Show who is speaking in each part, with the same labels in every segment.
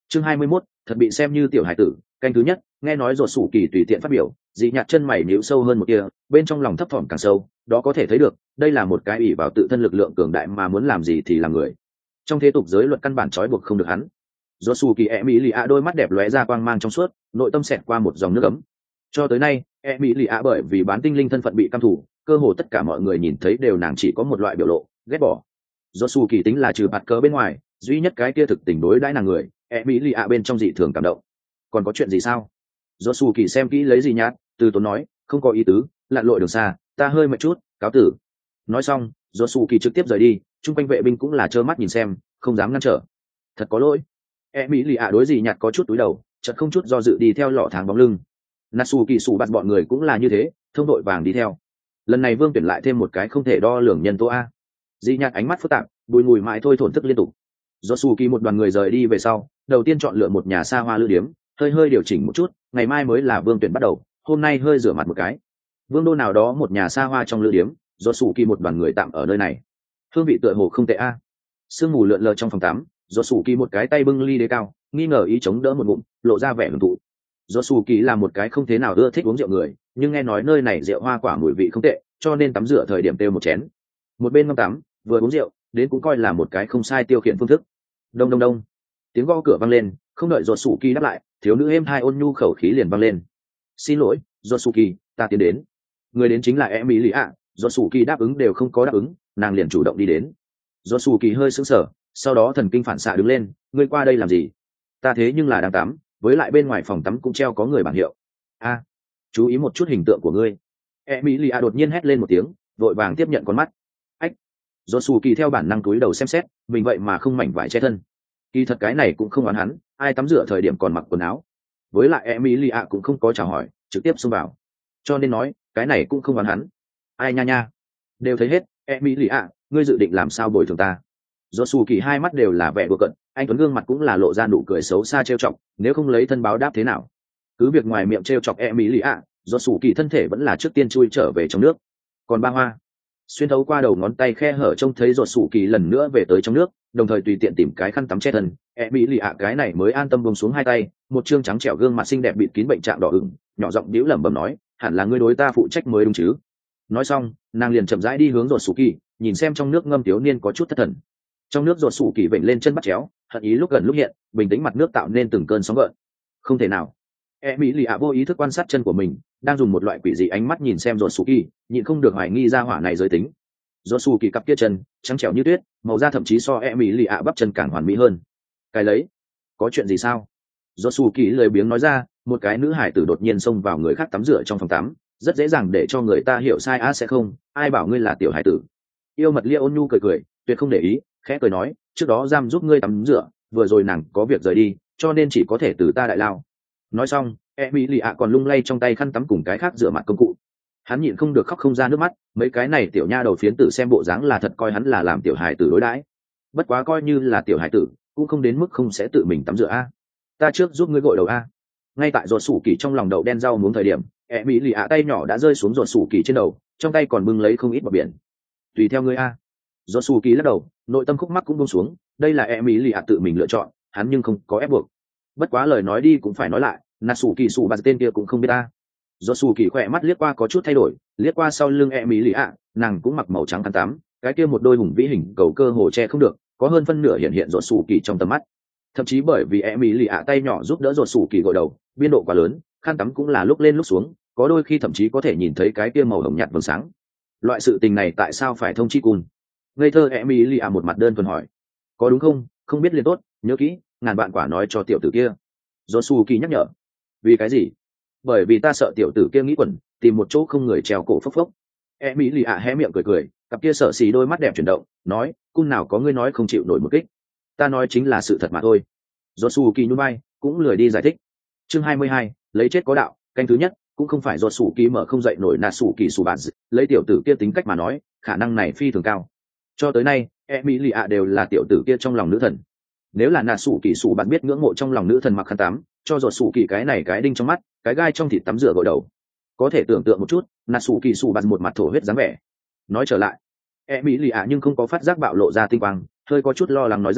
Speaker 1: Chương 21, thật bị xem như tiểu hải tử, canh thứ nhất, nghe nói ruột sủ kỳ tùy tiện phát biểu, dị nhạt chân mày nhíu sâu hơn một kia, bên trong lòng thấp thỏm càng sâu, đó có thể thấy được, đây là một cái ỷ vào tự thân lực lượng cường đại mà muốn làm gì thì làm người. Trong thế tục giới luật căn bản trói buộc không được hắn. Ruột sủ kỳ Emilia đôi mắt đẹp lóe ra quang mang trong suốt, nội tâm xẹt qua một dòng nước ấm. Cho tới nay, Emilia bởi vì bán tinh linh thân phận bị căm thù, cơ hồ tất cả mọi người nhìn thấy đều nàng chỉ có một loại biểu lộ, ghét bỏ. Ruột sủ kỳ tính là trừ bạt cớ bên ngoài, duy nhất cái kia thực tình đối đãi nàng người, Emilia bên trong dị thường cảm động. Còn có chuyện gì sao? Do su kỳ xem kỹ lấy gì nhát, từ tốn nói, không có ý tứ, lặn lội đường xa, ta hơi mệt chút, cáo tử. Nói xong, do su kỳ trực tiếp rời đi, chung quanh vệ binh cũng là trơ mắt nhìn xem, không dám ngăn trở. Thật có lỗi. Emilia đối gì nhạt có chút túi đầu, chợt không chút do dự đi theo lọ tháng bóng lưng. Natsu kỳ sủ bạt bọn người cũng là như thế, thông đội vàng đi theo. Lần này Vương tuyển lại thêm một cái không thể đo lường nhân tố a. Dị nhạt ánh mắt phức tạp, bùi ngùi mãi thôi thổn thức liên tục. Do su kỳ một đoàn người rời đi về sau, đầu tiên chọn lựa một nhà xa hoa lữ điếm, hơi điều chỉnh một chút, ngày mai mới là Vương tuyển bắt đầu, hôm nay hơi rửa mặt một cái. Vương đô nào đó một nhà xa hoa trong lữ điếm, do sủ kỳ một đoàn người tạm ở nơi này. Hương vị tựa hồ không tệ a. Sương mù lượn lờ trong phòng tắm, do sủ kỳ một cái tay bưng ly đế cao, nghi ngờ ý chống đỡ một ngụm, lộ ra vẻ hưởng thụ. Do sủ kỳ là một cái không thế nào ưa thích uống rượu người, nhưng nghe nói nơi này rượu hoa quả mùi vị không tệ, cho nên tắm rửa thời điểm tiêu một chén. Một bên ngâm tắm, vừa uống rượu, đến cũng coi là một cái không sai tiêu khiển phương thức. Đông đông đông, tiếng gõ cửa vang lên, không đợi do sủ kỳ đáp lại, thiếu nữ êm hai ôn nhu khẩu khí liền vang lên. Xin lỗi, Josuki, ta tiến đến. Người đến chính là Emilia, Josuki đáp ứng đều không có đáp ứng, nàng liền chủ động đi đến. Josuki hơi sững sờ, sau đó thần kinh phản xạ đứng lên, ngươi qua đây làm gì? Ta thế nhưng là đang tắm, với lại bên ngoài phòng tắm cũng treo có người bảng hiệu. A, chú ý một chút hình tượng của ngươi. Emilia đột nhiên hét lên một tiếng, vội vàng tiếp nhận con mắt. Ách. Josuki theo bản năng cúi đầu xem xét, mình vậy mà không mảnh vải che thân. Kỳ thật cái này cũng không oán hắn, ai tắm rửa thời điểm còn mặc quần áo. Với lại Emilia cũng không có chào hỏi, trực tiếp xông vào. Cho nên nói, cái này cũng không oán hắn. Ai nha nha, đều thấy hết, Emilia, ngươi dự định làm sao bồi thường ta? Josuke hai mắt đều là vẻ đùa cợt, anh tuấn gương mặt cũng là lộ ra nụ cười xấu xa trêu chọc, nếu không lấy thân báo đáp thế nào? Cứ việc ngoài miệng trêu chọc Emilia, Josuke thân thể vẫn là trước tiên chui trở về trong nước. Còn ba hoa, xuyên thấu qua đầu ngón tay khe hở trông thấy Josuke lần nữa về tới trong nước, đồng thời tùy tiện tìm cái khăn tắm che thân. Emilia cái này mới an tâm buông xuống hai tay, một trương trắng trẻo gương mặt xinh đẹp bịt kín bệnh trạng đỏ ửng, nhỏ giọng bĩu lẩm bẩm nói, hẳn là ngươi đối ta phụ trách mới đúng chứ? Nói xong, nàng liền chậm rãi đi hướng Josuke, nhìn xem trong nước ngâm thiếu niên có chút thất thần. Trong nước Josuke vểnh lên chân bắt chéo, hận ý lúc gần lúc hiện, bình tĩnh mặt nước tạo nên từng cơn sóng gợn. Không thể nào. Emilia vô ý thức quan sát chân của mình, đang dùng một loại quỷ dị ánh mắt nhìn xem Josuke, nhịn không được hoài nghi ra hỏa này giới tính. Josuke cặp kia chân trắng trẻo như tuyết, màu da thậm chí so Emilia bắp chân càng hoàn mỹ hơn. Cái lấy, có chuyện gì sao? Josuke lười biếng nói ra, một cái nữ hải tử đột nhiên xông vào người khác tắm rửa trong phòng tắm, rất dễ dàng để cho người ta hiểu sai sẽ không, ai bảo ngươi là tiểu hải tử. Yêu mật lia ôn nhu cười cười, tuyệt không để ý, khẽ cười nói, trước đó giam giúp ngươi tắm rửa, vừa rồi nàng có việc rời đi, cho nên chỉ có thể từ ta đại lao. Nói xong, Emilia còn lung lay trong tay khăn tắm cùng cái khác rửa mặt công cụ. Hắn nhịn không được khóc không ra nước mắt, mấy cái này tiểu nha đầu phiến tử xem bộ dáng là thật coi hắn là làm tiểu hài tử đối đãi. Bất quá coi như là tiểu hài tử, cũng không đến mức không sẽ tự mình tắm rửa a. Ta trước giúp ngươi gội đầu a. Ngay tại ruột sủ kỳ trong lòng đậu đen rau muống thời điểm, Emilia tay nhỏ đã rơi xuống ruột sủ kỳ trên đầu, trong tay còn bưng lấy không ít bọt biển. Tùy theo ngươi a. Ruột sủ kỳ lắc đầu, nội tâm khúc mắc cũng buông xuống, đây là Emilia tự mình lựa chọn, hắn nhưng không có ép buộc. Bất quá lời nói đi cũng phải nói lại, Natsuki sủ bà tên kia cũng không biết ta. Josuke khỏe mắt liếc qua có chút thay đổi, liếc qua sau lưng Emilia, nàng cũng mặc màu trắng khăn tắm, cái kia một đôi hùng vĩ hình cầu cơ hồ che không được, có hơn phân nửa hiện Josuke trong tầm mắt. Thậm chí bởi vì Emilia tay nhỏ giúp đỡ Josuke gội đầu, biên độ quá lớn, khăn tắm cũng là lúc lên lúc xuống, có đôi khi thậm chí có thể nhìn thấy cái kia màu hồng nhạt vầng sáng. Loại sự tình này tại sao phải thông chi cùn? Ngây thơ Emilia một mặt đơn thuần hỏi. Có đúng không? Không biết liền tốt, nhớ kỹ, ngàn vạn quả nói cho tiểu tử kia. Josuke nhắc nhở. Vì cái gì? Bởi vì ta sợ tiểu tử kia nghĩ quẩn, tìm một chỗ không người treo cổ phốc phốc. Emilia hé miệng cười cười, cặp kia sợ xì đôi mắt đẹp chuyển động, nói, cun nào có ngươi nói không chịu nổi một kích. Ta nói chính là sự thật mà thôi. Josuke nhún vai, cũng lười đi giải thích. Chương 22, lấy chết có đạo, canh thứ nhất, cũng không phải Josuke mở không dậy nổi Natsuki Subatsu, lấy tiểu tử kia tính cách mà nói, khả năng này phi thường cao. Cho tới nay, Emilia đều là tiểu tử kia trong lòng nữ thần. Nếu là Natsuki Subatsu biết ngưỡng mộ trong lòng nữ thần mặc khăn tắm, cho Josuke cái này cái đinh trong mắt, cái gai trong thịt tắm rửa gội đầu. Có thể tưởng tượng một chút, Natsuki Subatsu một mặt thổ huyết dáng vẻ. Nói trở lại, Emilia nhưng không có phát giác bạo lộ ra tinh quang, hơi có chút lo lắng nói ra,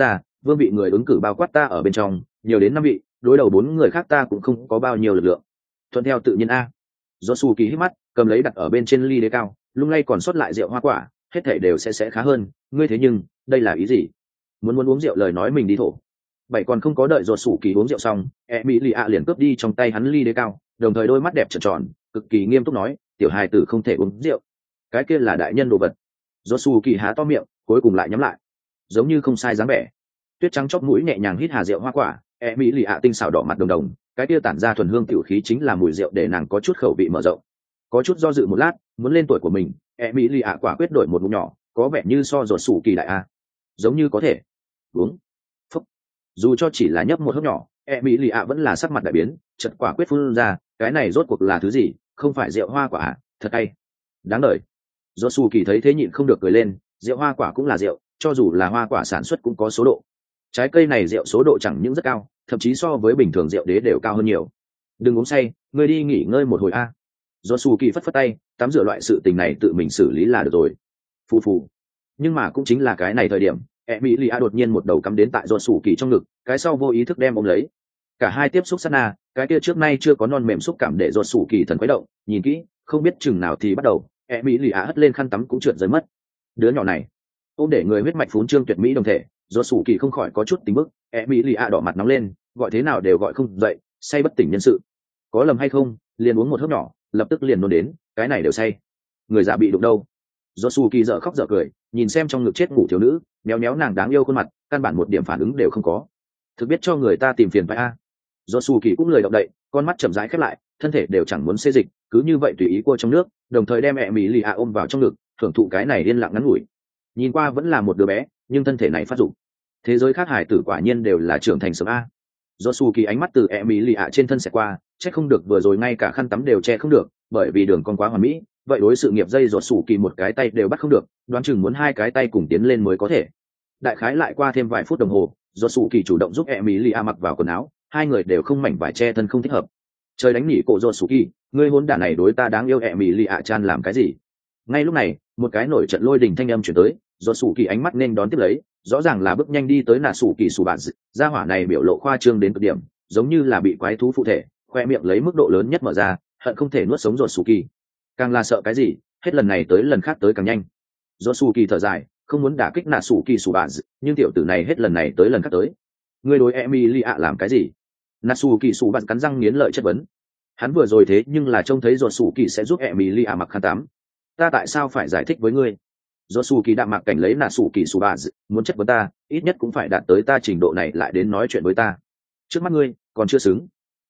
Speaker 1: vương vị người ứng cử bao quát ta ở bên trong, nhiều đến 5 vị, đối đầu 4 người khác ta cũng không có bao nhiêu lực lượng. Thuận theo tự nhiên a. Do su kỳ hít mắt, cầm lấy đặt ở bên trên ly đế cao, lung lay còn sót lại rượu hoa quả, hết thảy đều sẽ khá hơn. Ngươi thế nhưng đây là ý gì? Muốn uống rượu lời nói mình đi thổ. Bảy còn không có đợi ruột sủ kỳ uống rượu xong, Emilia liền cướp đi trong tay hắn ly đế cao, đồng thời đôi mắt đẹp tròn tròn, cực kỳ nghiêm túc nói, tiểu hài tử không thể uống rượu, cái kia là đại nhân đồ vật. Ruột sủ kỳ há to miệng, cuối cùng lại nhắm lại, giống như không sai dáng vẻ. Tuyết trắng chóp mũi nhẹ nhàng hít hà rượu hoa quả, Emilia tinh xảo đỏ mặt đồng đồng, cái kia tản ra thuần hương tiểu khí chính là mùi rượu để nàng có chút khẩu vị mở rộng. Có chút do dự một lát, muốn lên tuổi của mình, Emilia quả quyết đổi một ngụm nhỏ, có vẻ như so ruột sủ kỳ đại a. Giống như có thể uống. Phúc. Dù cho chỉ là nhấp một hớp nhỏ, Emilia vẫn là sắc mặt đại biến, chợt quả quyết phun ra, cái này rốt cuộc là thứ gì, không phải rượu hoa quả à, thật cay. Đáng đời. Ruột sủ kỳ thấy thế nhịn không được cười lên, rượu hoa quả cũng là rượu, cho dù là hoa quả sản xuất cũng có số độ. Trái cây này rượu số độ chẳng những rất cao, thậm chí so với bình thường rượu đế đều cao hơn nhiều. Đừng uống say, ngươi đi nghỉ ngơi một hồi a. Do su kỳ phất phất tay, tắm rửa loại sự tình này tự mình xử lý là được rồi. Phù phù. Nhưng mà cũng chính là cái này thời điểm, Emilia đột nhiên một đầu cắm đến tại do su kỳ trong ngực, cái sau vô ý thức đem ôm lấy. Cả hai tiếp xúc sát na, cái kia trước nay chưa có non mềm xúc cảm để do su kỳ thần khuấy động, nhìn kỹ, không biết chừng nào thì bắt đầu, Emilia hất lên khăn tắm cũng trượt rơi mất. Đứa nhỏ này, ôm để người huyết mạch phún trương tuyệt mỹ đồng thể, do su kỳ không khỏi có chút tính bức, Emilia đỏ mặt nóng lên, gọi thế nào đều gọi không dậy, say bất tỉnh nhân sự. Có lầm hay không, liền uống một hớp nhỏ, lập tức liền nôn đến, cái này đều say. Người già bị đụng đâu? Do su kỳ dở khóc dở cười, nhìn xem trong ngực chết ngủ thiếu nữ, méo méo nàng đáng yêu khuôn mặt, căn bản một điểm phản ứng đều không có. Thực biết cho người ta tìm phiền phải a. Do su kỳ cũng lười động đậy, con mắt chậm rãi khép lại, thân thể đều chẳng muốn xê dịch, cứ như vậy tùy ý cua trong nước, đồng thời đem mẹ mỹ lì ôm vào trong ngực, thưởng thụ cái này yên lặng ngắn ngủi. Nhìn qua vẫn là một đứa bé, nhưng thân thể này phát dụng. Thế giới khác hải tử quả nhiên đều là trưởng thành sớm a. Do su kỳ ánh mắt từ Emilia trên thân xẹt qua, chắc không được vừa rồi ngay cả khăn tắm đều che không được, bởi vì đường con quá hoàn mỹ, vậy đối sự nghiệp dây ruột su kỳ một cái tay đều bắt không được, đoán chừng muốn hai cái tay cùng tiến lên mới có thể. Đại khái lại qua thêm vài phút đồng hồ, do su kỳ chủ động giúp Emilia mặc vào quần áo, hai người đều không mảnh vải che thân không thích hợp. Trời đánh nhỉ cổ ruột su kỳ, ngươi hôn đản này đối ta đáng yêu Emilia chan làm cái gì? Ngay lúc này, một cái nổi trận lôi đình thanh âm chuyển tới, do su kỳ ánh mắt nên đón tiếp lấy, rõ ràng là bước nhanh đi tới nà sủ kỳ sủ bạn gia hỏa này biểu lộ khoa trương đến cực điểm, giống như là bị quái thú phụ thể, khoe miệng lấy mức độ lớn nhất mở ra, hận không thể nuốt sống ruột sủ kỳ. Càng là sợ cái gì, hết lần này tới lần khác tới càng nhanh. Do sủ kỳ thở dài, không muốn đả kích nà sủ kỳ sủ bạn, nhưng tiểu tử này hết lần này tới lần khác tới. Người đối Emilia làm cái gì? Nà sủ kỳ sủ bạn cắn răng nghiến lợi chất vấn. Hắn vừa rồi thế nhưng là trông thấy ruột sủ kỳ sẽ giúp Emilia mặc khăn tắm. Ta tại sao phải giải thích với ngươi? Do su kỳ đạm mạc cảnh lấy nà sủ kỳ sủ bà muốn chất vấn ta, ít nhất cũng phải đạt tới ta trình độ này lại đến nói chuyện với ta. Trước mắt ngươi còn chưa xứng.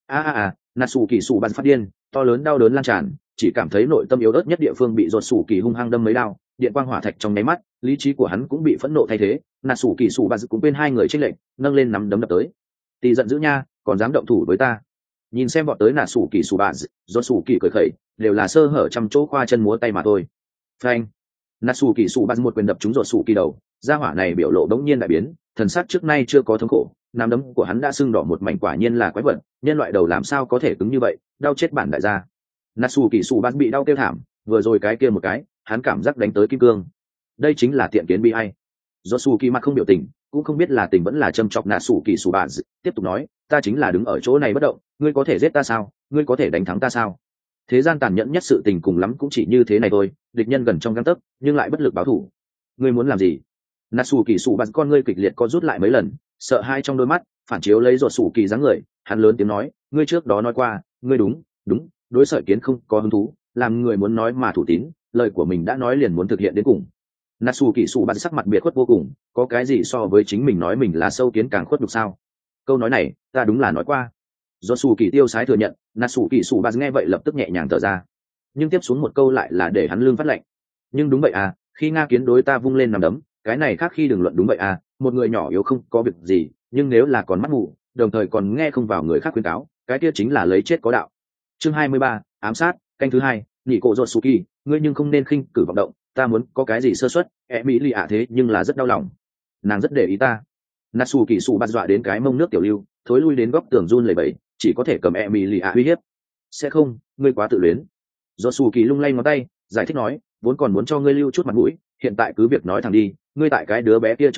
Speaker 1: Nà sủ kỳ sủ bà phát điên, to lớn đau đớn lan tràn, chỉ cảm thấy nội tâm yếu ớt nhất địa phương bị ruột sủ kỳ hung hăng đâm mấy đao, điện quang hỏa thạch trong nháy mắt, lý trí của hắn cũng bị phẫn nộ thay thế. Nà sủ kỳ sủ bà cũng bên hai người trích lệnh, nâng lên nắm đấm đập tới. Tì giận dữ nha, còn dám động thủ với ta? Nhìn xem bọn tới nà sủ kỳ sủ bà, do sủ kỳ cười khẩy, đều là sơ hở trăm chỗ khoa chân múa tay mà thôi. Phanh. Natsu kỳ sụ bắt một quyền đập trúng ruột sụ kỳ đầu, gia hỏa này biểu lộ đống nhiên đại biến, thần sắc trước nay chưa có thống khổ, nắm đấm của hắn đã sưng đỏ một mảnh, quả nhiên là quái vật, nhân loại đầu làm sao có thể cứng như vậy, đau chết bản đại gia. Natsu kỳ sụ bắt bị đau kêu thảm, vừa rồi cái kia một cái, hắn cảm giác đánh tới kim cương. Đây chính là tiện kiến bi ai. Josu kỳ mặt không biểu tình, cũng không biết là tình vẫn là châm chọc Natsu kỳ sụ bạn, tiếp tục nói, ta chính là đứng ở chỗ này bất động, ngươi có thể giết ta sao, ngươi có thể đánh thắng ta sao? Thế gian tàn nhẫn nhất sự tình cùng lắm cũng chỉ như thế này thôi, địch nhân gần trong gang tấc nhưng lại bất lực báo thù. Ngươi muốn làm gì? Natsu kỳ sụ bắn con ngươi kịch liệt co rút lại mấy lần, sợ hai trong đôi mắt phản chiếu lấy ruột sụ kỳ dáng người, hắn lớn tiếng nói, ngươi trước đó nói qua, ngươi đúng đối sợi kiến không có hứng thú, làm người muốn nói mà thủ tín, lời của mình đã nói liền muốn thực hiện đến cùng. Natsu kỳ sụ bắn sắc mặt biệt khuất vô cùng, có cái gì so với chính mình nói mình là sâu kiến càng khuất nhục sao? Câu nói này ta đúng là nói qua. Do su kỳ tiêu sái thừa nhận, Natsu kỳ sụ bạt nghe vậy lập tức nhẹ nhàng thở ra, nhưng tiếp xuống một câu lại là để hắn lương phát lệnh. Nhưng đúng vậy à, khi Nga kiến đối ta vung lên nằm đấm, cái này khác khi đừng luận đúng vậy à, một người nhỏ yếu không có việc gì, nhưng nếu là còn mắt mù, đồng thời còn nghe không vào người khác khuyên cáo, cái kia chính là lấy chết có đạo. Chương 23, ám sát, canh thứ hai, nhị cổ rột Suki, ngươi nhưng không nên khinh cử vọng động, ta muốn có cái gì sơ suất, Emilia thế nhưng là rất đau lòng, nàng rất để ý ta. Natsu kỳ sụ bạt dọa đến cái mông nước tiểu lưu, thối lui đến góc tường run lẩy bẩy, chỉ có thể cầm Emilia uy hiếp. Sẽ không, ngươi quá tự luyến. Josu kỳ lung lay ngón tay, giải thích nói, vốn còn muốn cho ngươi lưu chút mặt mũi, hiện tại cứ việc nói thẳng đi, ngươi tại cái đứa bé kia trong mắt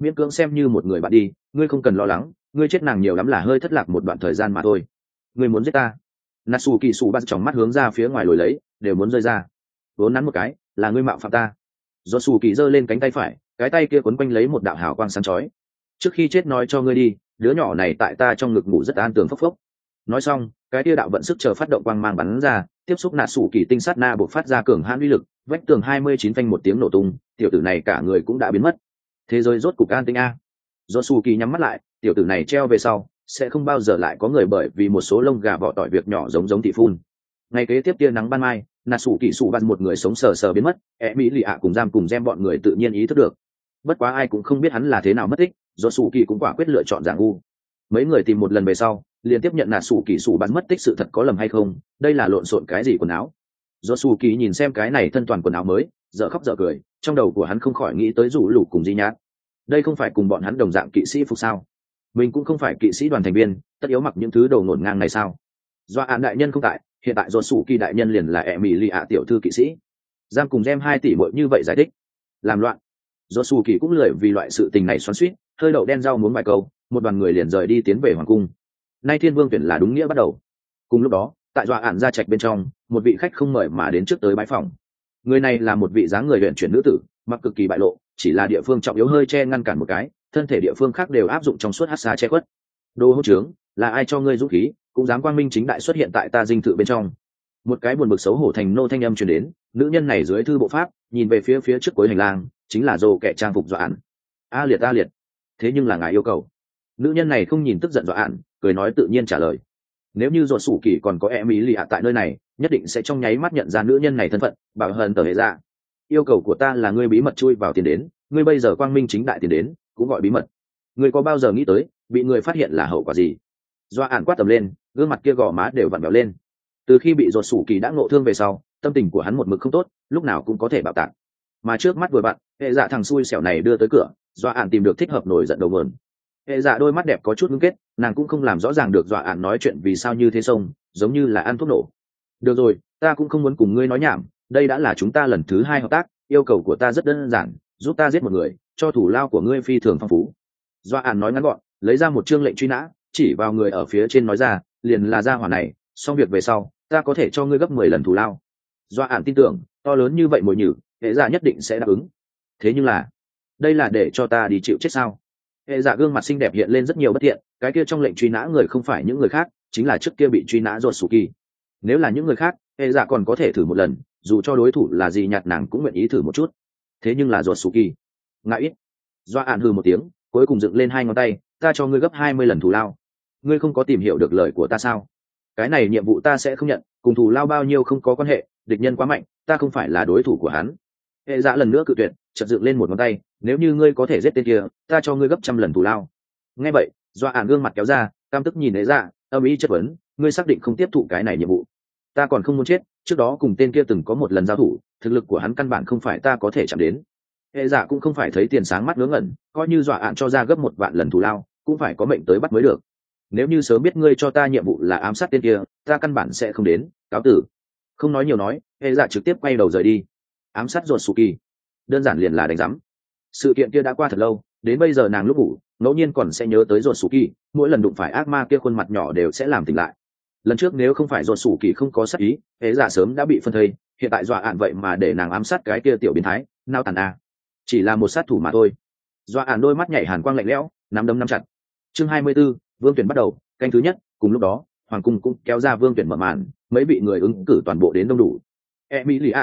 Speaker 1: miễn cưỡng xem như một người bạn đi, ngươi không cần lo lắng, ngươi chết nàng nhiều lắm là hơi thất lạc một đoạn thời gian mà thôi. Ngươi muốn giết ta? Natsu kỳ sủ bắt tròng mắt hướng ra phía ngoài lồi lấy, đều muốn rơi ra. Vốn nắn một cái, là ngươi mạo phạm ta. Do sủ kỳ giơ lên cánh tay phải, cái tay kia quấn quanh lấy một đạo hào quang sáng chói. Trước khi chết nói cho ngươi đi, đứa nhỏ này tại ta trong ngực ngủ rất an tường phốc phốc. Nói xong, cái kia đạo vận sức chờ phát động quang mang bắn ra, tiếp xúc Natsu kỳ tinh sát na bộc phát ra cường hãn uy lực, vách tường 29 phanh một tiếng nổ tung, tiểu tử này cả người cũng đã biến mất. Thế giới rốt cục an tĩnh a. Do sủ kỳ nhắm mắt lại, tiểu tử này treo về sau sẽ không bao giờ lại có người bởi vì một số lông gà vỏ tỏi việc nhỏ giống thị phun. Ngày kế tiếp tia nắng ban mai, Natsu kỳ sủ bắt một người sống sờ sờ biến mất, mỹ lì ạ cùng giam cùng gem bọn người tự nhiên ý thức được. Bất quá ai cũng không biết hắn là thế nào mất tích, do sủ kỳ cũng quả quyết lựa chọn dạng ngu. Mấy người tìm một lần về sau liền tiếp nhận Natsu kỳ sủ bắt mất tích sự thật có lầm hay không, đây là lộn xộn cái gì quần áo. Do sủ kỳ nhìn xem cái này thân toàn quần áo mới, dở khóc dở cười, trong đầu của hắn không khỏi nghĩ tới rủ lục cùng di nhát. Đây không phải cùng bọn hắn đồng dạng kỵ sĩ phục sao? Mình cũng không phải kỵ sĩ đoàn thành viên, tất yếu mặc những thứ đồ ngổn ngang này sao? Do án đại nhân không tại, hiện tại do sủ kỳ đại nhân liền là Emily ạ tiểu thư kỵ sĩ. Giam cùng Gem 2 tỷ muội như vậy giải thích. Làm loạn. Do sủ kỳ cũng lười vì loại sự tình này xoắn xuýt, hơi đậu đen rau muốn vài câu, một đoàn người liền rời đi tiến về hoàng cung. Nay Thiên Vương tuyển là đúng nghĩa bắt đầu. Cùng lúc đó, tại dọa ản gia trạch bên trong, một vị khách không mời mà đến trước tới bái phòng. Người này là một vị dáng người luyện chuyển nữ tử, mặc cực kỳ bại lộ, chỉ là địa phương trọng yếu hơi che ngăn cản một cái, thân thể địa phương khác đều áp dụng trong suốt hắc xà che khuất. Đồ hỗn trướng, là ai cho ngươi dũng khí, cũng dám quang minh chính đại xuất hiện tại ta dinh thự bên trong? Một cái buồn bực xấu hổ thành nô thanh âm truyền đến, nữ nhân này dưới thư bộ pháp, nhìn về phía trước cuối hành lang, chính là Dô kẻ trang phục dọa ản. A liệt, thế nhưng là ngài yêu cầu. Nữ nhân này không nhìn tức giận dọa ản, cười nói tự nhiên trả lời. Nếu như Dột Sủ Kỳ còn có Emily ạ tại nơi này, nhất định sẽ trong nháy mắt nhận ra nữ nhân này thân phận, bảo hờn tờ hệ ra. Yêu cầu của ta là ngươi bí mật chui vào tiền đến, ngươi bây giờ quang minh chính đại tiền đến, cũng gọi bí mật. Ngươi có bao giờ nghĩ tới bị người phát hiện là hậu quả gì? Doa ản quát tầm lên, gương mặt kia gò má đều vặn vẹo lên. Từ khi bị Dột Sủ Kỳ đã ngộ thương về sau, tâm tình của hắn một mực không tốt, lúc nào cũng có thể bạo tạc. Mà trước mắt vừa vặn, hệ dạ thằng xui xẻo này đưa tới cửa, Doa ản tìm được thích hợp nổi giận đầu mượn. Hệ dạ đôi mắt đẹp có chút ngưng kết, nàng cũng không làm rõ ràng được Doa ản nói chuyện vì sao như thế sông, giống như là ăn thuốc nổ. Được rồi, ta cũng không muốn cùng ngươi nói nhảm, đây đã là chúng ta lần thứ 2 hợp tác, yêu cầu của ta rất đơn giản, giúp ta giết một người, cho thủ lao của ngươi phi thường phong phú. Doa ản nói ngắn gọn, lấy ra một chương lệnh truy nã, chỉ vào người ở phía trên nói ra, liền là gia hỏa này, xong việc về sau, ta có thể cho ngươi gấp 10 lần thủ lao. Doa ản tin tưởng, to lớn như vậy mồi nhử, hệ dạ nhất định sẽ đáp ứng. Thế nhưng là, đây là để cho ta đi chịu chết sao? Hệ dạ gương mặt xinh đẹp hiện lên rất nhiều bất tiện, cái kia trong lệnh truy nã người không phải những người khác, chính là trước kia bị truy nã Dột Sủ Kỳ. Nếu là những người khác, hệ dạ còn có thể thử một lần, dù cho đối thủ là gì nhạt nàng cũng nguyện ý thử một chút. Thế nhưng là Dột Sủ Kỳ, ngại ít. Doa ản hừ một tiếng, cuối cùng dựng lên 2 ngón tay, ta cho ngươi gấp 20 lần thù lao. Ngươi không có tìm hiểu được lời của ta sao? Cái này nhiệm vụ ta sẽ không nhận, cùng thù lao bao nhiêu không có quan hệ, địch nhân quá mạnh, ta không phải là đối thủ của hắn. Hệ dạ lần nữa cự tuyệt, chợt dựng lên một ngón tay, nếu như ngươi có thể giết tên kia, ta cho ngươi gấp 100 lần thù lao. Nghe vậy, Doa ản gương mặt kéo ra, cam tức nhìn hệ dạ, âm ý chất vấn, ngươi xác định không tiếp thụ cái này nhiệm vụ? Ta còn không muốn chết, trước đó cùng tên kia từng có một lần giao thủ, thực lực của hắn căn bản không phải ta có thể chạm đến. Hệ giả cũng không phải thấy tiền sáng mắt ngớ ngẩn, coi như Doa ản cho ra gấp 1 vạn lần thù lao, cũng phải có mệnh tới bắt mới được. Nếu như sớm biết ngươi cho ta nhiệm vụ là ám sát tên kia, ta căn bản sẽ không đến, cáo tử. Không nói nhiều nói, hệ giả trực tiếp quay đầu rời đi. Ám sát Dột Sủ Kỳ, đơn giản liền là đánh giám. Sự kiện kia đã qua thật lâu, đến bây giờ nàng lúc ngủ, ngẫu nhiên còn sẽ nhớ tới Dột Sủ Kỳ, mỗi lần đụng phải ác ma kia khuôn mặt nhỏ đều sẽ làm tỉnh lại. Lần trước nếu không phải Dột Sủ Kỳ không có sát ý, hệ giả sớm đã bị phân thây, hiện tại Doa ản vậy mà để nàng ám sát cái kia tiểu biến thái, nao tàn a. Chỉ là một sát thủ mà thôi. Doa ản đôi mắt nhảy hàn quang lạnh lẽo, nắm đấm nắm chặt. Chương 24, vương tuyển bắt đầu, canh thứ nhất. Cùng lúc đó, hoàng cung cũng kéo ra vương tuyển mở màn, mấy vị người ứng cử toàn bộ đến đông đủ. Emilia,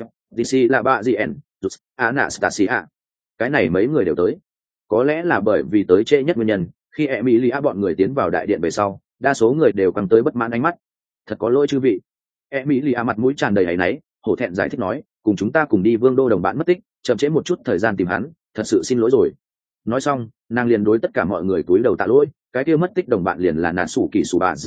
Speaker 1: DC là bà Gien, Anastasia. Cái này mấy người đều tới. Có lẽ là bởi vì tới trễ nhất nguyên nhân, khi Emilia bọn người tiến vào đại điện về sau, đa số người đều căng tới bất mãn ánh mắt. Thật có lỗi chư vị. Emilia mặt mũi tràn đầy áy náy, hổ thẹn giải thích nói, cùng chúng ta cùng đi vương đô đồng bạn mất tích, chậm trễ một chút thời gian tìm hắn, thật sự xin lỗi rồi. Nói xong, nàng liền đối tất cả mọi người cúi đầu tạ lỗi, cái kia mất tích đồng bạn liền là Natsu kỳ sủ bà.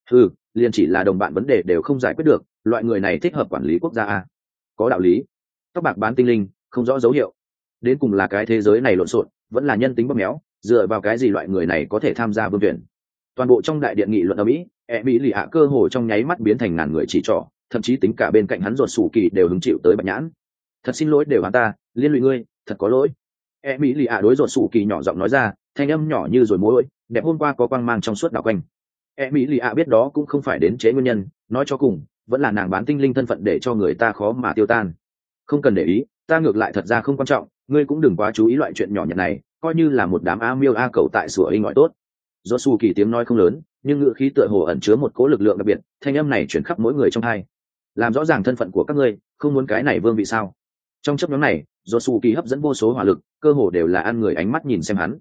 Speaker 1: Liền chỉ là đồng bạn vấn đề đều không giải quyết được, loại người này thích hợp quản lý quốc gia a. Có đạo lý. Tóc bạc bán tinh linh, không rõ dấu hiệu. Đến cùng là cái thế giới này lộn xộn, vẫn là nhân tính bóp méo, dựa vào cái gì loại người này có thể tham gia vương tuyển? Toàn bộ trong đại điện nghị luận ở Mỹ, Mỹ ạ cơ hồ trong nháy mắt biến thành ngàn người chỉ trỏ, thậm chí tính cả bên cạnh hắn Dột Sủ Kỳ đều hứng chịu tới bạch nhãn. Thật xin lỗi đều hắn ta, liên lụy ngươi, thật có lỗi. e mỹ lì ạ đối ruột sủ kỳ nhỏ giọng nói ra, thanh âm nhỏ như rồi mối đẹp hôm qua có quang mang trong suốt đảo quanh. E mỹ lì ạ biết đó cũng không phải đến chế nguyên nhân, nói cho cùng vẫn là nàng bán tinh linh thân phận để cho người ta khó mà tiêu tan. Không cần để ý, ta ngược lại thật ra không quan trọng, ngươi cũng đừng quá chú ý loại chuyện nhỏ nhặt này, coi như là một đám a miêu a cầu tại sủa inh gọi tốt. Do su kỳ tiếng nói không lớn, nhưng ngữ khí tựa hồ ẩn chứa một cỗ lực lượng đặc biệt, thanh âm này chuyển khắp mỗi người trong hai, làm rõ ràng thân phận của các ngươi, không muốn cái này vương vị sao? Trong chấp nhóm này, do su kỳ hấp dẫn vô số hỏa lực, cơ hồ đều là ăn người ánh mắt nhìn xem hắn.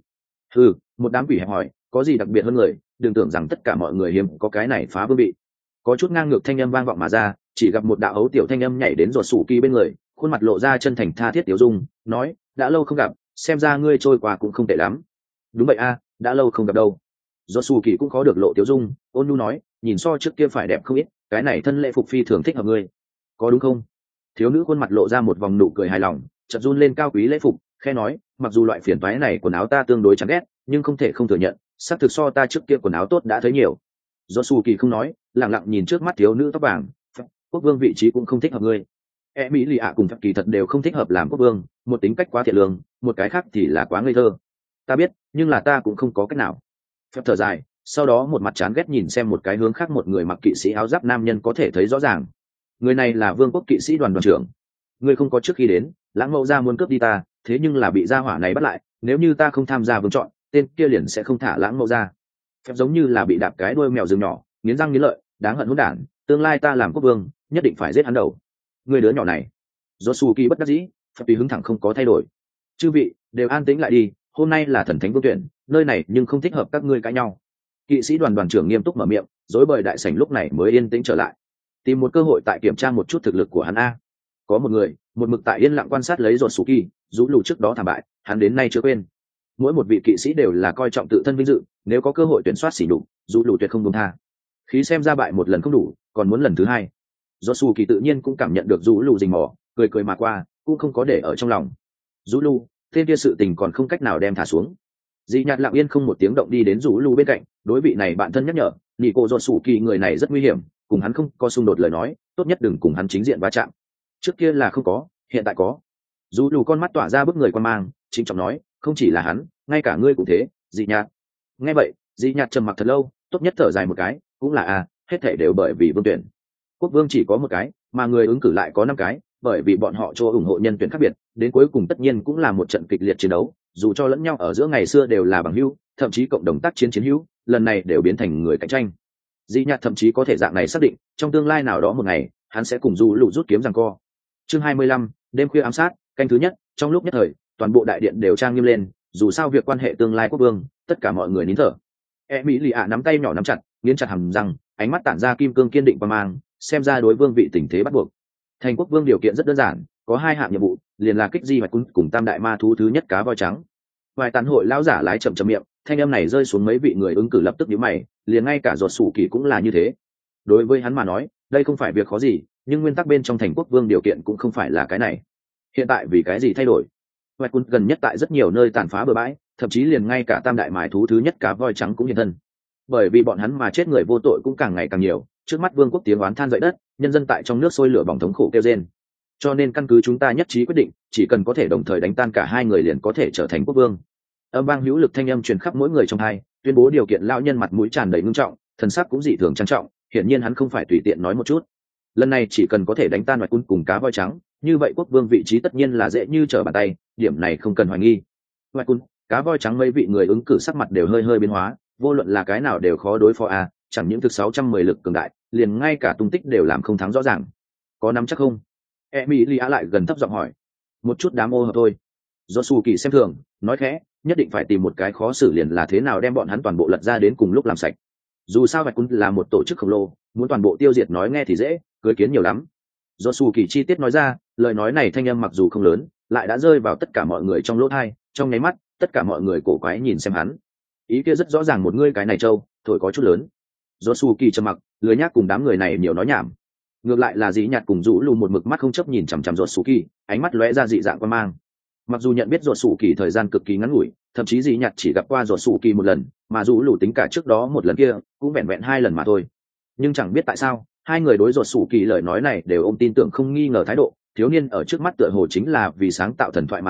Speaker 1: Một đám quỷ hẹp hỏi, có gì đặc biệt hơn người? Đừng tưởng rằng tất cả mọi người hiếm có cái này phá vương vị. Có chút ngang ngược thanh âm vang vọng mà ra, chỉ gặp một đạo ấu tiểu thanh âm nhảy đến ruột sủ kỳ bên người, khuôn mặt lộ ra chân thành tha thiết tiểu dung, nói, đã lâu không gặp, xem ra ngươi trôi qua cũng không tệ lắm. Đúng vậy a, đã lâu không gặp đâu. Ruột sủ kỳ cũng có được lộ tiểu dung, ôn nhu nói, nhìn so trước kia phải đẹp không ít, cái này thân lễ phục phi thường thích hợp ngươi, có đúng không? Thiếu nữ khuôn mặt lộ ra một vòng nụ cười hài lòng, chợt run lên cao quý lễ phục, khe nói, mặc dù loại phiền toái này quần áo ta tương đối chán ghét, nhưng không thể không thừa nhận, xác thực so ta trước kia quần áo tốt đã thấy nhiều. Do su kỳ không nói, lặng lặng nhìn trước mắt thiếu nữ tóc vàng. Quốc vương vị trí cũng không thích hợp ngươi. E mỹ lì ạ cùng kỳ thật đều không thích hợp làm quốc vương, một tính cách quá thiện lương, một cái khác thì là quá ngây thơ. Ta biết, nhưng là ta cũng không có cách nào. Phép thở dài, sau đó một mặt chán ghét nhìn xem một cái hướng khác, một người mặc kỵ sĩ áo giáp nam nhân có thể thấy rõ ràng. Người này là vương quốc kỵ sĩ đoàn đoàn trưởng. Ngươi không có trước khi đến, lãng mẫu ra muốn cướp đi ta, thế nhưng là bị gia hỏa này bắt lại, nếu như ta không tham gia vương chọn, tên kia liền sẽ không thả lãng mẫu ra. Phép giống như là bị đạp cái đuôi mèo rừng nhỏ, nghiến răng nghiến lợi, đáng hận hỗn đản, tương lai ta làm quốc vương nhất định phải giết hắn đầu. Người đứa nhỏ này. Josuke bất đắc dĩ, phép tùy hứng thẳng không có thay đổi. Chư vị đều an tĩnh lại đi, hôm nay là thần thánh vương tuyển, nơi này nhưng không thích hợp các ngươi cãi nhau. Kỵ sĩ đoàn đoàn trưởng nghiêm túc mở miệng, rối bời đại sảnh lúc này mới yên tĩnh trở lại. Tìm một cơ hội tại kiểm tra một chút thực lực của hắn a. Có một người một mực tại yên lặng quan sát lấy Josuke, rũ lù trước đó thảm bại, hắn đến nay chưa quên. Mỗi một vị kỵ sĩ đều là coi trọng tự thân vinh dự, nếu có cơ hội tuyển soát xỉ nhục, rũ lù tuyệt không buông tha. Khí xem ra bại một lần không đủ, còn muốn lần thứ hai. Josuke tự nhiên cũng cảm nhận được rũ lù rình mò, cười cười mà qua, cũng không có để ở trong lòng. Rũ lù, tên kia sự tình còn không cách nào đem thả xuống. Dị Nhạt lặng yên không một tiếng động đi đến rũ lù bên cạnh, đối vị này bạn thân nhắc nhở, nhị cô Josuke người này rất nguy hiểm, cùng hắn không có xung đột lời nói, tốt nhất đừng cùng hắn chính diện va chạm. Trước kia là không có, hiện tại có. Rũ lù con mắt tỏa ra bức người quan mang, chính trọng nói, không chỉ là hắn, ngay cả ngươi cũng thế. Dị Nhạt. Nghe vậy, Dị Nhạt trầm mặc thật lâu, tốt nhất thở dài một cái, cũng là hết thảy đều bởi vì vương tuyển. Quốc vương chỉ có một cái, mà người ứng cử lại có 5 cái, bởi vì bọn họ cho ủng hộ nhân tuyển khác biệt, đến cuối cùng tất nhiên cũng là một trận kịch liệt chiến đấu, dù cho lẫn nhau ở giữa ngày xưa đều là bằng hữu, thậm chí cộng đồng tác chiến chiến hữu, lần này đều biến thành người cạnh tranh. Dị Nhạt thậm chí có thể dạng này xác định, trong tương lai nào đó một ngày, hắn sẽ cùng Du Lụ rút kiếm giằng co. Chương 25, đêm khuya ám sát, canh thứ nhất, trong lúc nhất thời, toàn bộ đại điện đều trang nghiêm lên, dù sao việc quan hệ tương lai quốc vương, tất cả mọi người nín thở. Mỹ nắm tay nhỏ nắm chặt, nghiến chặt hàm răng, ánh mắt tản ra kim cương kiên định và mang, xem ra đối vương vị tình thế bắt buộc. Thành quốc vương điều kiện rất đơn giản, có 2 hạng nhiệm vụ, liền là kích di hoạch cùng tam đại ma thú thứ nhất cá voi trắng. Vài tán hội lão giả lái chậm chậm miệng, thanh âm này rơi xuống mấy vị người ứng cử lập tức nhíu mày, liền ngay cả Giọt Sủ Kỳ cũng là như thế. Đối với hắn mà nói, đây không phải việc khó gì, nhưng nguyên tắc bên trong thành quốc vương điều kiện cũng không phải là cái này. Hiện tại vì cái gì thay đổi? Hoạch Quân gần nhất tại rất nhiều nơi tàn phá bừa bãi, thậm chí liền ngay cả tam đại mài thú thứ nhất cá voi trắng cũng hiện thân. Bởi vì bọn hắn mà chết người vô tội cũng càng ngày càng nhiều, trước mắt vương quốc tiếng oán than dậy đất, nhân dân tại trong nước sôi lửa bỏng thống khổ kêu rên. Cho nên căn cứ chúng ta nhất trí quyết định, chỉ cần có thể đồng thời đánh tan cả 2 người liền có thể trở thành quốc vương. Âm vang hữu lực thanh âm truyền khắp mỗi người trong hai, tuyên bố điều kiện lão nhân mặt mũi tràn đầy ngưng trọng, thần sắc cũng dị thường trang trọng, hiển nhiên hắn không phải tùy tiện nói một chút. Lần này chỉ cần có thể đánh tan Hoạch Quân cùng cá voi trắng, như vậy quốc vương vị trí tất nhiên là dễ như trở bàn tay, điểm này không cần hoài nghi. Hoạch Quân, cá voi trắng mấy vị người ứng cử sắc mặt đều hơi hơi biến hóa, vô luận là cái nào đều khó đối phó chẳng những thực 610 lực cường đại, liền ngay cả tung tích đều làm không thắng rõ ràng. Có nắm chắc không? Emilia lại gần thấp giọng hỏi. Một chút đám ô hợp thôi. Josuke xem thường, nói khẽ, nhất định phải tìm một cái khó xử liền là thế nào đem bọn hắn toàn bộ lật ra đến cùng lúc làm sạch. Dù sao Bạch Quân là một tổ chức khổng lồ, muốn toàn bộ tiêu diệt nói nghe thì dễ, cưới kiến nhiều lắm. Josuke chi tiết nói ra, lời nói này thanh âm mặc dù không lớn, lại đã rơi vào tất cả mọi người trong lỗ tai, trong nháy mắt, tất cả mọi người cổ quái nhìn xem hắn. Ý kia rất rõ ràng, một ngươi cái này trâu, thổi có chút lớn. Josuke trầm mặc, lười nhác cùng đám người này nhiều nói nhảm. Ngược lại là Dĩ Nhạt cùng Dũ Lù một mực mắt không chấp nhìn chằm chằm Josuke, ánh mắt lóe ra dị dạng quan mang. Mặc dù nhận biết Josuke thời gian cực kỳ ngắn ngủi, thậm chí Dĩ Nhạt chỉ gặp qua Josuke một lần, mà Dũ Lù tính cả trước đó một lần kia, cũng vẹn vẹn 2 lần mà thôi. Nhưng chẳng biết tại sao, 2 người đối Josuke lời nói này đều ôm tin tưởng không nghi ngờ thái độ, thiếu niên ở trước mắt tựa hồ chính là vì sáng tạo thần thoại mà sinh,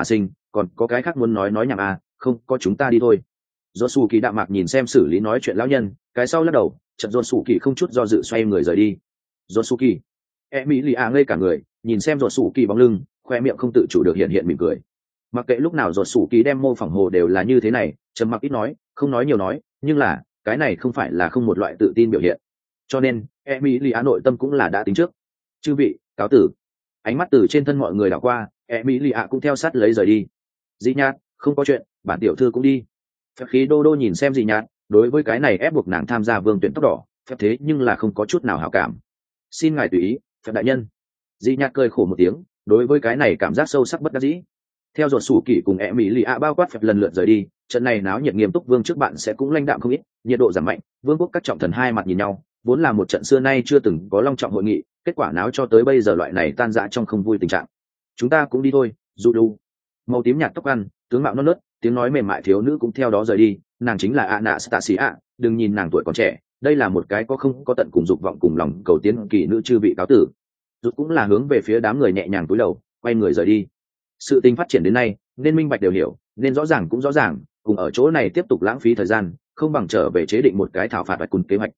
Speaker 1: còn có cái khác muốn nói nhảm à, không có chúng ta đi thôi. Do sủ kỳ đạm mạc nhìn xem xử lý nói chuyện lão nhân, cái sau lắc đầu, chợt do sủ kỳ không chút do dự xoay người rời đi. Do sủ kỳ, mỹ lì à ngây cả người, nhìn xem do sủ kỳ bóng lưng, khoe miệng không tự chủ được hiện mỉm cười. Mặc kệ lúc nào do sủ kỳ đem mô phỏng hồ đều là như thế này, trầm mặc ít nói, không nói nhiều nói, nhưng là cái này không phải là không một loại tự tin biểu hiện. Cho nên mỹ lì à nội tâm cũng là đã tính trước. Chư vị, cáo tử. Ánh mắt từ trên thân mọi người đảo qua, mỹ lì à cũng theo sát lấy rời đi. Dị Nhạt, không có chuyện, bản tiểu thư cũng đi. Phép khí đô đô nhìn xem Dị Nhạt, đối với cái này ép buộc nàng tham gia vương tuyển tóc đỏ, phép thế nhưng là không có chút nào hảo cảm. Xin ngài tùy ý, phép đại nhân. Dị Nhạt cười khổ một tiếng, đối với cái này cảm giác sâu sắc bất đắc dĩ. Theo dột sủ kỷ cùng mỹ lì ạ bao quát phép lần lượt rời đi, trận này náo nhiệt nghiêm túc vương trước bạn sẽ cũng lãnh đạm không ít, nhiệt độ giảm mạnh, vương quốc các trọng thần hai mặt nhìn nhau, vốn là một trận xưa nay chưa từng có long trọng hội nghị, kết quả náo cho tới bây giờ loại này tan rã trong không vui tình trạng. Chúng ta cũng đi thôi, dù đu. Màu tím nhạt tóc ăn, tướng mạo non nớt, tiếng nói mềm mại thiếu nữ cũng theo đó rời đi, nàng chính là Anastasia, đừng nhìn nàng tuổi còn trẻ, đây là một cái có không có tận cùng dục vọng cùng lòng cầu tiến kỳ nữ chư vị cáo tử. Rút cũng là hướng về phía đám người nhẹ nhàng cúi đầu, quay người rời đi. Sự tình phát triển đến nay, nên minh bạch đều hiểu, nên rõ ràng cũng rõ ràng, cùng ở chỗ này tiếp tục lãng phí thời gian, không bằng trở về chế định một cái thảo phạt và cùng kế hoạch.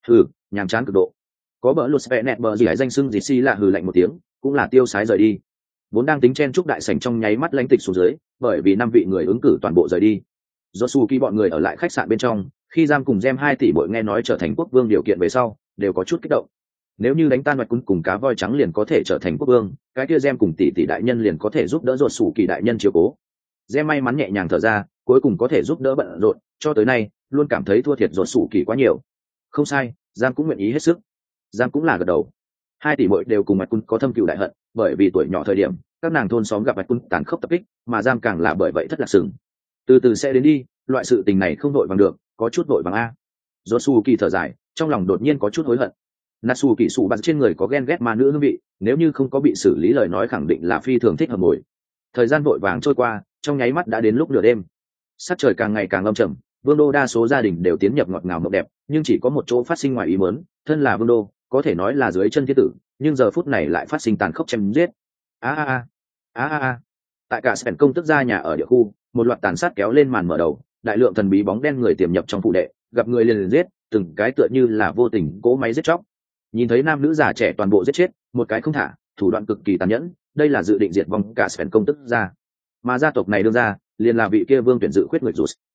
Speaker 1: Nhàm chán cực độ. Có bỡ lột vẹ nẹt bờ gì danh xưng gì si là hừ lạnh một tiếng, cũng là tiêu sái rời đi. Vốn đang tính chen chúc đại sảnh trong nháy mắt lãnh tịch xuống dưới, bởi vì 5 vị người ứng cử toàn bộ rời đi. Josuke bọn người ở lại khách sạn bên trong, khi giam cùng Gem 2 tỷ muội nghe nói trở thành quốc vương điều kiện về sau, đều có chút kích động. Nếu như đánh tan Mạch Quân cùng cá voi trắng liền có thể trở thành quốc vương, cái kia Gem cùng tỷ đại nhân liền có thể giúp đỡ Josuke đại nhân chiếu cố. Gem may mắn nhẹ nhàng thở ra, cuối cùng có thể giúp đỡ bận rộn, cho tới nay luôn cảm thấy thua thiệt Josuke quá nhiều. Không sai, Giang cũng nguyện ý hết sức. Giang cũng là gật đầu. 2 tỷ muội đều cùng Mạch Quân có thâm cừu đại hận, bởi vì tuổi nhỏ thời điểm, các nàng thôn xóm gặp Mạch Quân tàn khốc tập kích, mà Giang càng là bởi vậy thất lạc sừng. Từ từ sẽ đến đi, loại sự tình này không đội vàng được, có chút đội vàng a. Josuke thở dài, trong lòng đột nhiên có chút hối hận. Natsu kỹ sủ bắn trên người có ghen ghét ma nữ hương vị, nếu như không có bị xử lý lời nói khẳng định là phi thường thích hợp mồi. Thời gian vội vàng trôi qua, trong nháy mắt đã đến lúc nửa đêm. Sắc trời càng ngày càng âm trầm, vương đô đa số gia đình đều tiến nhập ngọt ngào mộng đẹp, nhưng chỉ có một chỗ phát sinh ngoài ý muốn, thân là vương đô, có thể nói là dưới chân thiên tử, nhưng giờ phút này lại phát sinh tàn khốc chém giết. Tại cả sảnh công tức gia nhà ở địa khu, một loạt tàn sát kéo lên màn mở đầu, đại lượng thần bí bóng đen người tiềm nhập trong phủ đệ, gặp người liền giết, từng cái tựa như là vô tình cỗ máy giết chóc. Nhìn thấy nam nữ già trẻ toàn bộ giết chết, một cái không thả, thủ đoạn cực kỳ tàn nhẫn, đây là dự định diệt vong cả sảnh công tức gia. Mà gia tộc này đương ra, liền là vị kia vương tuyển dự khuyết người rụt.